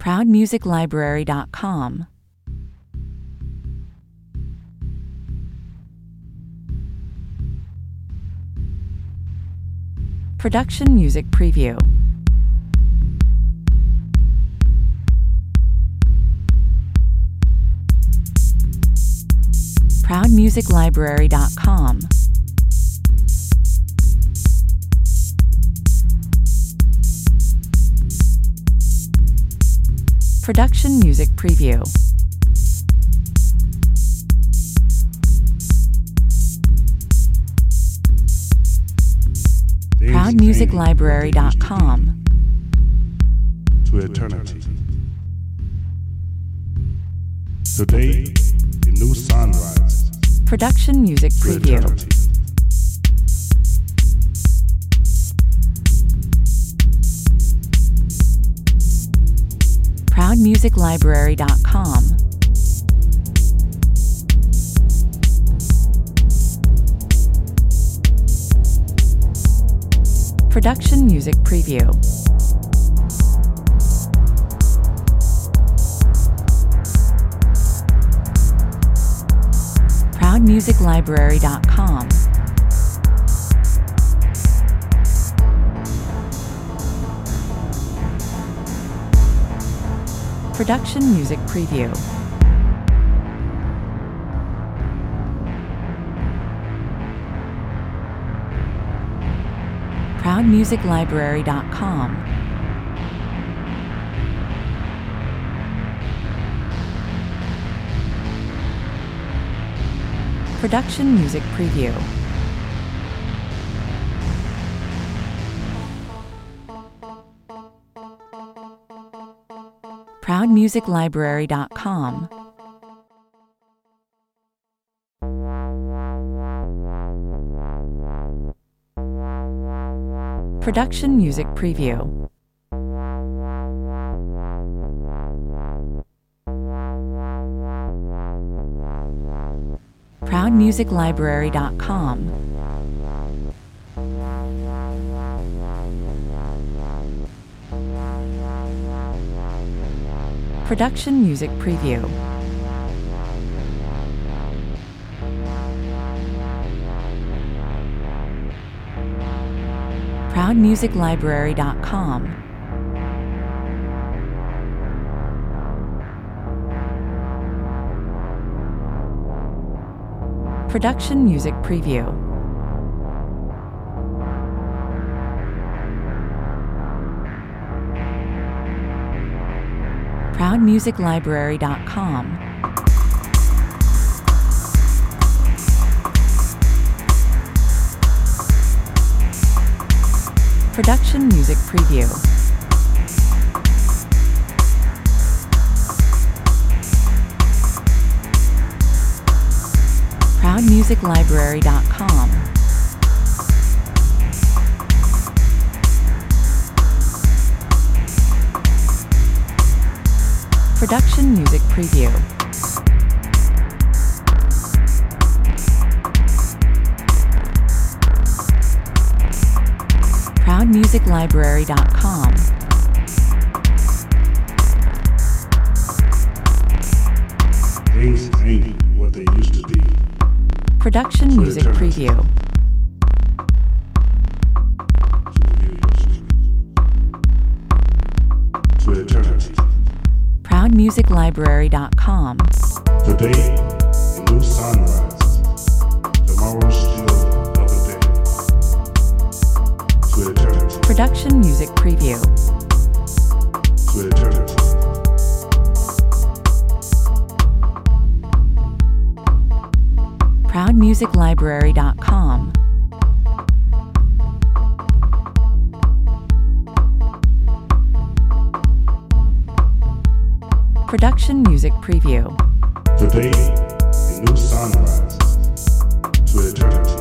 ProudMusicLibrary.com. Production Music Preview. ProudMusicLibrary.com. Production Music Preview. ProudMusicLibrary.com. To eternity. Today, a new sunrise. Production Music Preview. ProudMusicLibrary.com. Production Music Preview. ProudMusicLibrary.com. Production Music Preview. ProudMusicLibrary.com. Production Music Preview. ProudMusicLibrary.com. Production Music Preview. ProudMusicLibrary.com. Production Music Preview. ProudMusicLibrary.com. Production Music Preview. ProudMusicLibrary.com. Production Music Preview. ProudMusicLibrary.com. Production Music Preview. ProudMusicLibrary.com. Things ain't what they used to be. Production Music Preview. To eternity. ProudMusicLibrary.com. Today, a new sunrise. Tomorrow still another day. To eternity. Production Music Preview. To eternity. ProudMusicLibrary.com. Production Music Preview. Today, a new sunrise. To eternity.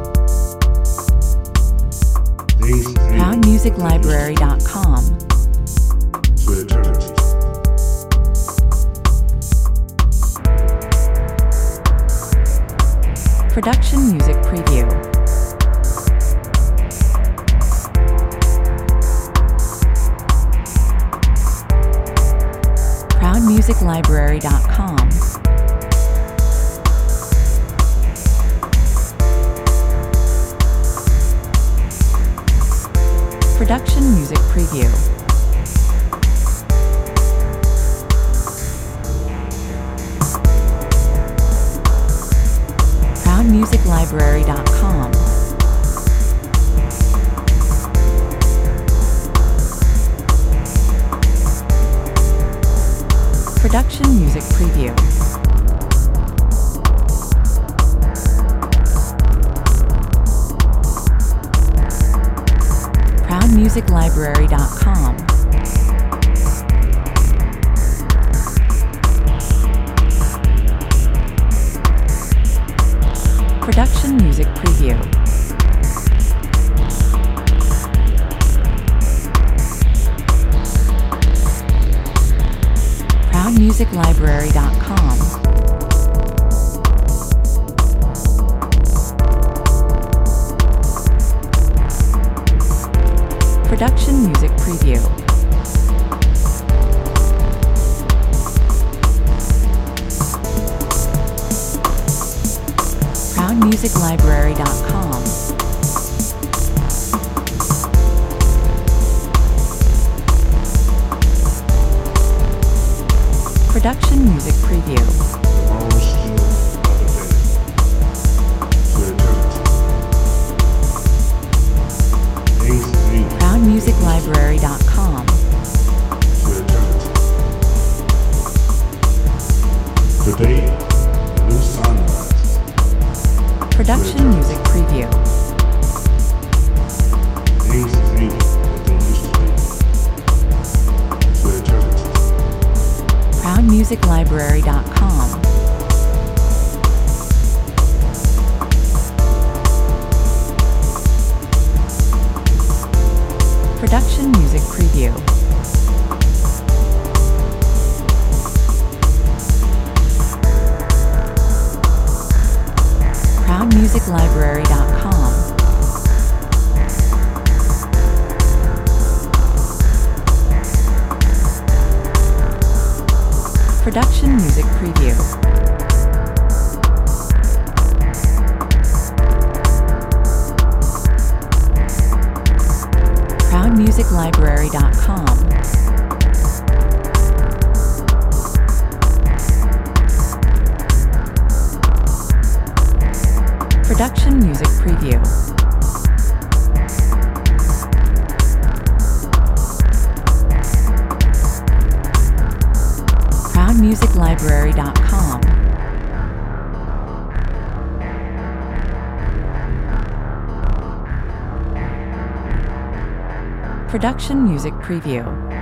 Things ain't ProudMusicLibrary.com. to eternity. Production Music Preview. ProudMusicLibrary.com. Production Music Preview. ProudMusicLibrary.com. Production Music Preview. ProudMusicLibrary.com. Production Music Preview. ProudMusicLibrary.com. Production Music Preview. ProudMusicLibrary.com. Production Music Preview. Tomorrow still another day. To eternity. Things ain't ProudMusicLibrary.com. to eternity. Today, a new sunrise. Production Music Preview. Things ain't what they used to be. To eternity. ProudMusicLibrary.com. Production Music Preview. ProudMusicLibrary.com. Production Music Preview. ProudMusicLibrary.com. Production Music Preview. ProudMusicLibrary.com. Production Music Preview.